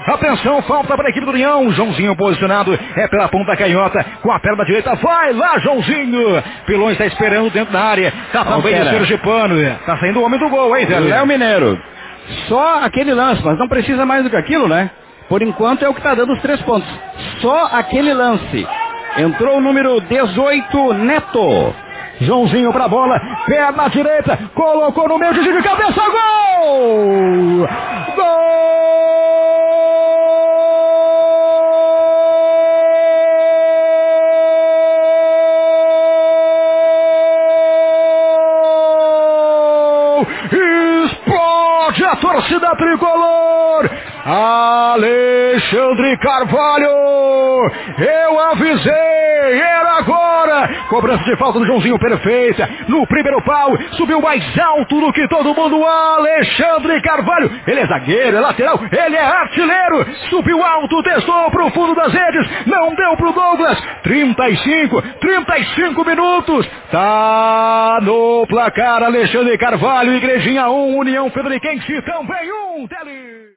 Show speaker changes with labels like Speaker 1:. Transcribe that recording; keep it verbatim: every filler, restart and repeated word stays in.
Speaker 1: Atenção, falta para a equipe do União. Joãozinho posicionado, é pela ponta canhota, com a perna direita, vai lá Joãozinho. Pilões está esperando dentro da área, tá também o Sergipano, tá saindo o homem do gol, hein, Zé?
Speaker 2: Léo Mineiro, só aquele lance, mas não precisa mais do que aquilo, né? Por enquanto é o que tá dando os três pontos, só aquele lance. Entrou o número dezoito, Neto.
Speaker 1: Joãozinho pra bola, perna direita, colocou no meio, de cabeça, gol! Gol! Explode a torcida tricolor! Alexandre Carvalho! Eu avisei, era agora! Cobrança de falta do Joãozinho perfeita, no primeiro pau, subiu mais alto do que todo mundo, Alexandre Carvalho, ele é zagueiro, é lateral, ele é artilheiro, subiu alto, testou pro fundo das redes, não deu pro Douglas, trinta e cinco, trinta e cinco minutos, tá no placar Alexandre Carvalho, Igrejinha um, União Frederiquense também um, Tele.